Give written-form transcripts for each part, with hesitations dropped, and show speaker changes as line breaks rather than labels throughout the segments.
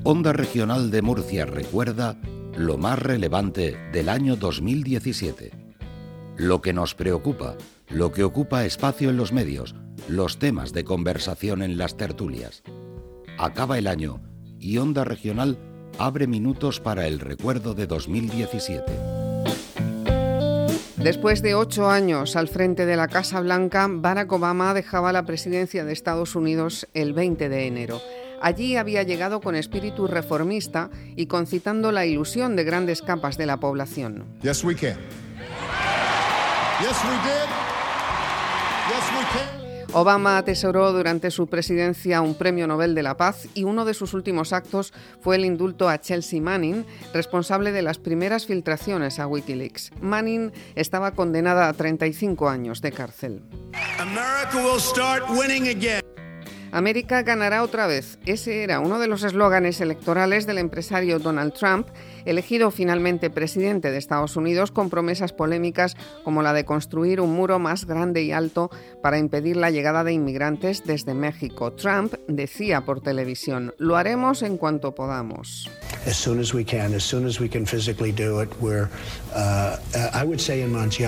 Onda Regional de Murcia recuerda lo más relevante del año 2017. Lo que nos preocupa, lo que ocupa espacio en los medios, los temas de conversación en las tertulias. Acaba el año y Onda Regional abre minutos para el recuerdo de 2017.
Después de 8 años al frente de la Casa Blanca, Barack Obama dejaba la presidencia de Estados Unidos el 20 de enero. Allí había llegado con espíritu reformista y concitando la ilusión de grandes capas de la población.
Yes, we can. Yes, we did. Yes, we can.
Obama atesoró durante su presidencia un premio Nobel de la Paz y uno de sus últimos actos fue el indulto a Chelsea Manning, responsable de las primeras filtraciones a Wikileaks. Manning estaba condenada a 35 años de cárcel.
America will start winning again.
América ganará otra vez. Ese era uno de los eslóganes electorales del empresario Donald Trump, elegido finalmente presidente de Estados Unidos con promesas polémicas como la de construir un muro más grande y alto para impedir la llegada de inmigrantes desde México. Trump decía por televisión: "Lo haremos en cuanto podamos."
As soon as we can physically do it, we're, I would say in months,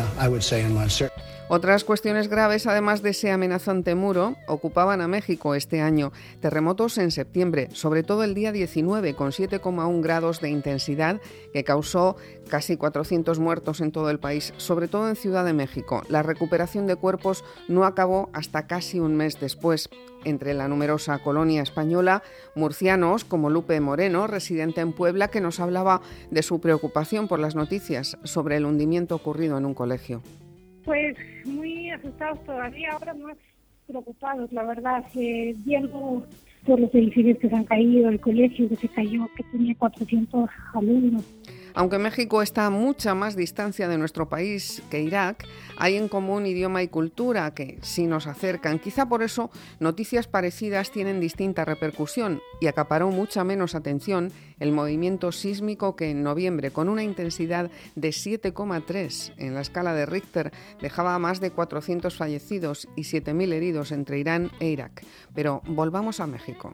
Otras cuestiones graves, además de ese amenazante muro, ocupaban a México este año. Terremotos en septiembre, sobre todo el día 19, con 7,1 grados de intensidad, que causó casi 400 muertos en todo el país, sobre todo en Ciudad de México. La recuperación de cuerpos no acabó hasta casi un mes después. Entre la numerosa colonia española, murcianos como Lupe Moreno, residente en Puebla, que nos hablaba de su preocupación por las noticias sobre el hundimiento ocurrido en un colegio.
Pues muy asustados todavía, ahora más preocupados, la verdad, viendo por los edificios que se han caído, el colegio que se cayó, que tenía 400 alumnos.
Aunque México está a mucha más distancia de nuestro país que Irak, hay en común idioma y cultura que sí nos acercan. Quizá por eso noticias parecidas tienen distinta repercusión y acaparó mucha menos atención el movimiento sísmico que en noviembre, con una intensidad de 7,3 en la escala de Richter, dejaba a más de 400 fallecidos y 7.000 heridos entre Irán e Irak. Pero volvamos a México.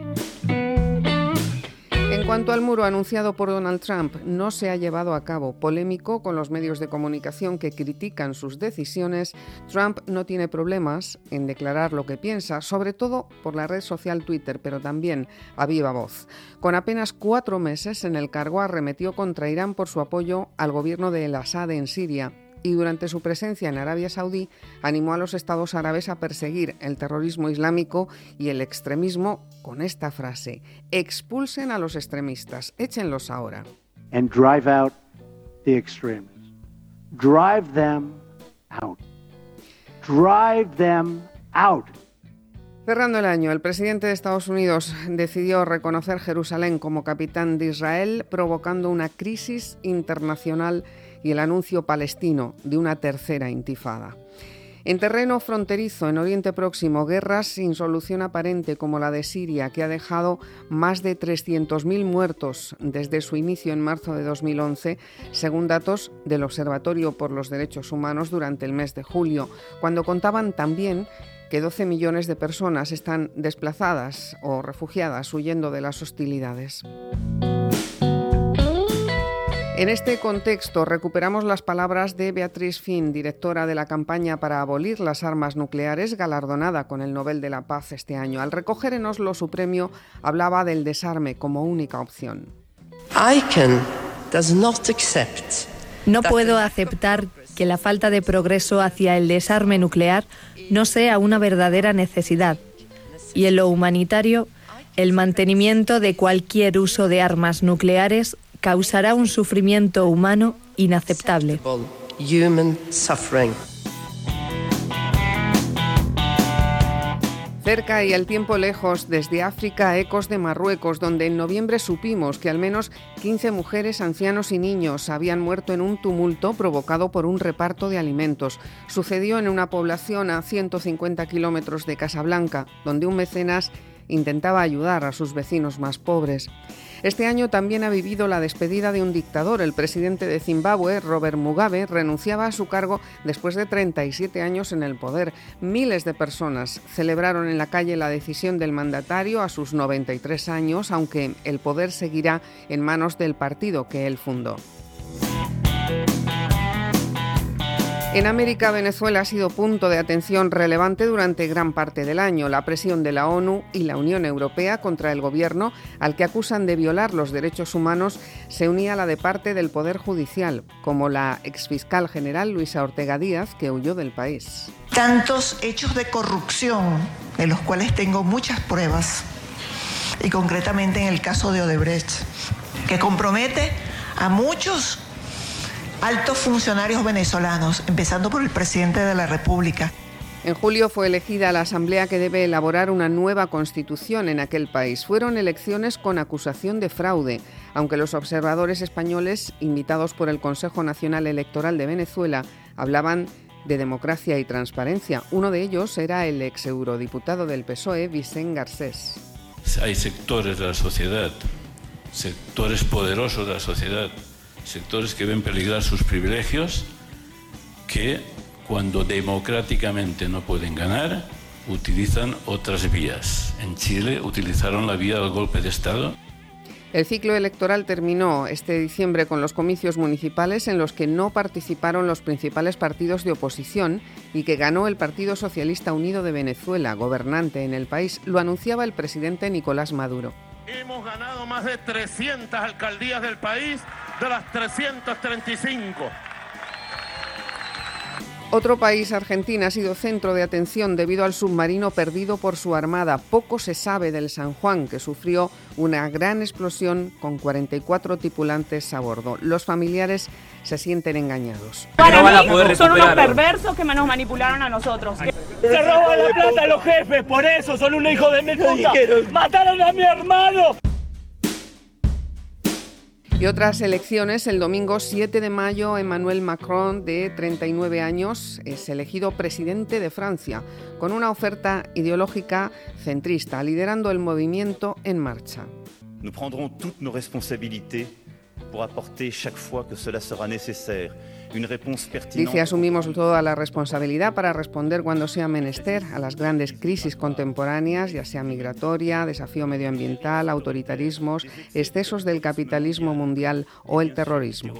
En cuanto al muro anunciado por Donald Trump, no se ha llevado a cabo. Polémico con los medios de comunicación que critican sus decisiones, Trump no tiene problemas en declarar lo que piensa, sobre todo por la red social Twitter, pero también a viva voz. Con apenas 4 meses en el cargo, arremetió contra Irán por su apoyo al gobierno de el-Assad en Siria, y durante su presencia en Arabia Saudí animó a los estados árabes a perseguir el terrorismo islámico y el extremismo con esta frase: expulsen a los extremistas, échenlos ahora.
And drive out the extremists. Drive them out. Drive them out.
Cerrando el año, el presidente de Estados Unidos decidió reconocer Jerusalén como capital de Israel, provocando una crisis internacional y el anuncio palestino de una tercera intifada. En terreno fronterizo, en Oriente Próximo, guerras sin solución aparente como la de Siria, que ha dejado más de 300.000 muertos desde su inicio en marzo de 2011, según datos del Observatorio por los Derechos Humanos durante el mes de julio, cuando contaban también que 12 millones de personas están desplazadas o refugiadas huyendo de las hostilidades. En este contexto, recuperamos las palabras de Beatriz Finn, directora de la campaña para abolir las armas nucleares, galardonada con el Nobel de la Paz este año. Al recoger en Oslo su premio, hablaba del desarme como única opción.
No puedo aceptar que la falta de progreso hacia el desarme nuclear no sea una verdadera necesidad. Y en lo humanitario, el mantenimiento de cualquier uso de armas nucleares causará un sufrimiento humano inaceptable.
Cerca y al tiempo lejos, desde África, ecos de Marruecos, donde en noviembre supimos que al menos 15 mujeres, ancianos y niños habían muerto en un tumulto provocado por un reparto de alimentos. Sucedió en una población a 150 kilómetros de Casablanca, donde un mecenas intentaba ayudar a sus vecinos más pobres. Este año también ha vivido la despedida de un dictador. El presidente de Zimbabue, Robert Mugabe, renunciaba a su cargo después de 37 años en el poder. Miles de personas celebraron en la calle la decisión del mandatario a sus 93 años, aunque el poder seguirá en manos del partido que él fundó. En América, Venezuela ha sido punto de atención relevante durante gran parte del año. La presión de la ONU y la Unión Europea contra el gobierno, al que acusan de violar los derechos humanos, se unía a la de parte del Poder Judicial, como la exfiscal general Luisa Ortega Díaz, que huyó del país.
Tantos hechos de corrupción, de los cuales tengo muchas pruebas, y concretamente en el caso de Odebrecht, que compromete a muchos altos funcionarios venezolanos, empezando por el presidente de la República.
En julio fue elegida la Asamblea que debe elaborar una nueva constitución en aquel país. Fueron elecciones con acusación de fraude, aunque los observadores españoles, invitados por el Consejo Nacional Electoral de Venezuela, hablaban de democracia y transparencia. Uno de ellos era el ex eurodiputado del PSOE, Vicent Garcés.
Hay sectores de la sociedad, sectores poderosos de la sociedad, sectores que ven peligrar sus privilegios, que cuando democráticamente no pueden ganar, utilizan otras vías. En Chile utilizaron la vía del golpe de Estado.
El ciclo electoral terminó este diciembre con los comicios municipales en los que no participaron los principales partidos de oposición y que ganó el Partido Socialista Unido de Venezuela, gobernante en el país. Lo anunciaba el presidente Nicolás Maduro.
Hemos ganado más de 300 alcaldías del país, de las 335.
Otro país, Argentina, ha sido centro de atención debido al submarino perdido por su armada. Poco se sabe del San Juan, que sufrió una gran explosión con 44 tripulantes a bordo. Los familiares se sienten engañados.
Para mí son unos perversos que nos manipularon a nosotros.
Se roban la plata a los jefes, por eso son unos hijos de mil puta. ¡Mataron a mi hermano!
Y otras elecciones, el domingo 7 de mayo, Emmanuel Macron, de 39 años, es elegido presidente de Francia, con una oferta ideológica centrista, liderando el movimiento En Marcha.
Nous prendrons toutes nos responsabilités pour apporter chaque fois que cela sera nécessaire une réponse pertinente.
Dice, asumimos toda la responsabilidad para responder cuando sea menester a las grandes crisis contemporáneas, ya sea migratoria, desafío medioambiental, autoritarismos, excesos del capitalismo mundial o el terrorismo.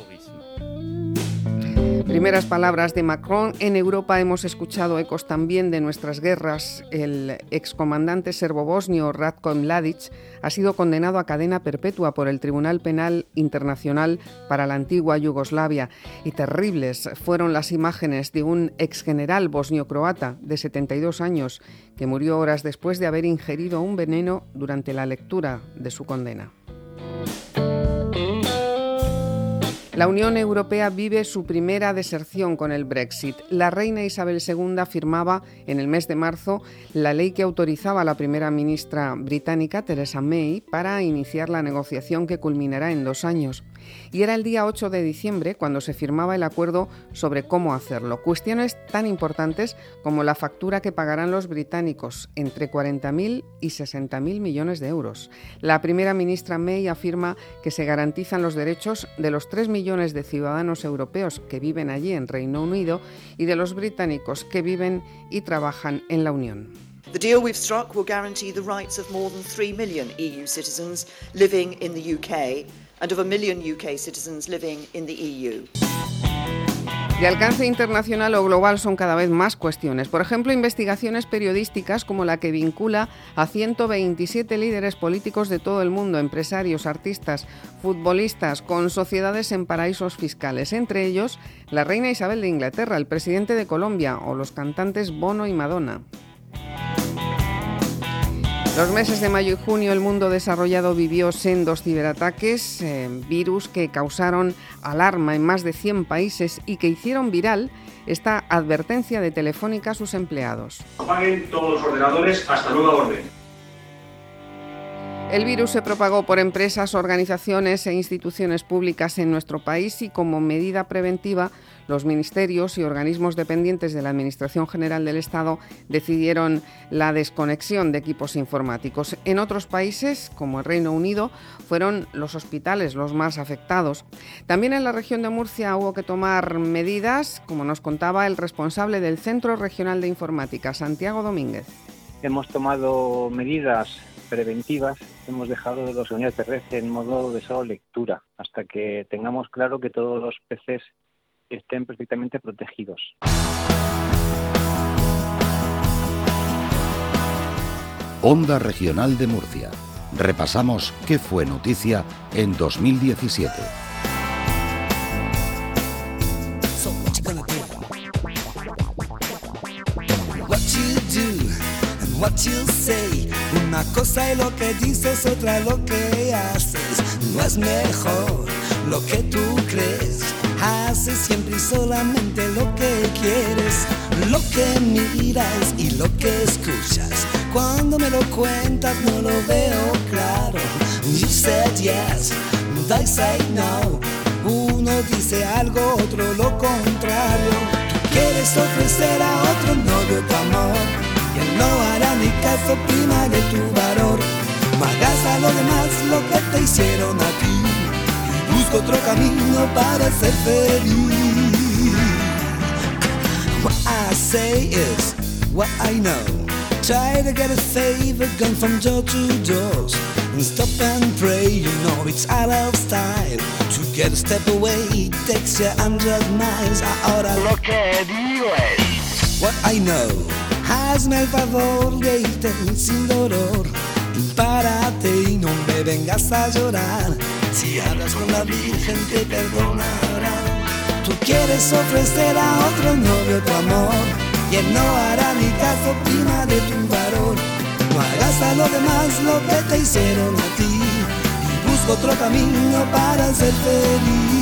Primeras palabras de Macron. En Europa hemos escuchado ecos también de nuestras guerras. El excomandante serbo-bosnio Ratko Mladic ha sido condenado a cadena perpetua por el Tribunal Penal Internacional para la antigua Yugoslavia. Y terribles fueron las imágenes de un exgeneral bosnio-croata de 72 años que murió horas después de haber ingerido un veneno durante la lectura de su condena. La Unión Europea vive su primera deserción con el Brexit. La reina Isabel II firmaba en el mes de marzo la ley que autorizaba a la primera ministra británica, Theresa May, para iniciar la negociación que culminará en 2 años. Y era el día 8 de diciembre cuando se firmaba el acuerdo sobre cómo hacerlo. Cuestiones tan importantes como la factura que pagarán los británicos, entre 40.000 y 60.000 millones de euros. La primera ministra May afirma que se garantizan los derechos de los 3 millones de ciudadanos europeos que viven allí en Reino Unido y de los británicos que viven y trabajan en la Unión.
The deal we've struck will guarantee the rights of more than 3 million EU citizens living in the UK and of 1 million UK citizens living in the EU.
De alcance internacional o global son cada vez más cuestiones. Por ejemplo, investigaciones periodísticas como la que vincula a 127 líderes políticos de todo el mundo, empresarios, artistas, futbolistas, con sociedades en paraísos fiscales. Entre ellos, la reina Isabel de Inglaterra, el presidente de Colombia o los cantantes Bono y Madonna. Los meses de mayo y junio el mundo desarrollado vivió sendos ciberataques, virus que causaron alarma en más de 100 países y que hicieron viral esta advertencia de Telefónica a sus empleados.
Apaguen todos los ordenadores hasta nueva orden.
El virus se propagó por empresas, organizaciones e instituciones públicas en nuestro país y como medida preventiva los ministerios y organismos dependientes de la Administración General del Estado decidieron la desconexión de equipos informáticos. En otros países, como el Reino Unido, fueron los hospitales los más afectados. También en la región de Murcia hubo que tomar medidas, como nos contaba el responsable del Centro Regional de Informática, Santiago Domínguez.
Hemos tomado medidas preventivas, hemos dejado los unidades de red en modo de solo lectura, hasta que tengamos claro que todos los PCs estén perfectamente protegidos.
Onda Regional de Murcia. Repasamos qué fue noticia en 2017.
What you say, una cosa es lo que dices, otra lo que haces. No es mejor lo que tú crees. Haces siempre y solamente lo que quieres, lo que miras y lo que escuchas. Cuando me lo cuentas no lo veo claro. You said yes, I say no. Uno dice algo, otro lo contrario. Tú quieres ofrecer a otro novio tu amor, y él no hará ni caso, prima de tu valor. No hagas a los demás lo que te hicieron a ti, y busca otro camino para ser feliz. What I say is what I know. Try to get a favor gone from door to door, and stop and pray, you know it's out of style. To get a step away takes you 100 miles. Ahora lo que digo es what I know. Hazme el favor de irte sin dolor, y párate y no me vengas a llorar. Si hablas con la Virgen te perdonará. Tú quieres ofrecer a otro novio tu amor, y él no hará ni caso, prima de tu valor. No hagas a los demás lo que te hicieron a ti, y busca otro camino para ser feliz.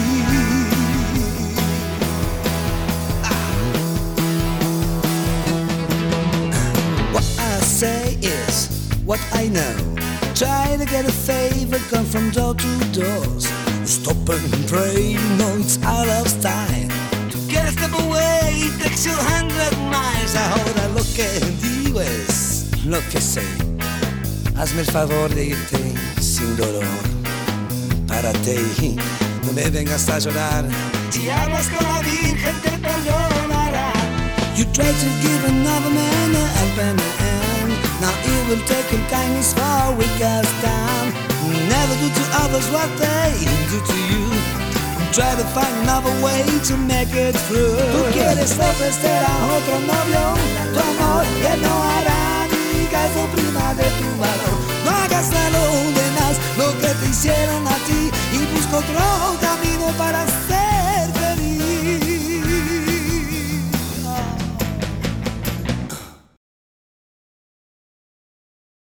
Say is what I know. Try to get a favor, come from door to door. Stop and pray, you know it's out of style. To get a step away takes you 100 miles. Ahora lo que digo es lo que sé. Hazme el favor de irte sin dolor. Párate y no me vengas a llorar. Si hablas con la Virgen te perdonará. You try to give another man a helping hand. Now it will take him kindness for a weaker stand. Never do to others what they do to you. Try to find another way to make it through. Tú quieres ofrecer a otro novio tu amor, y él no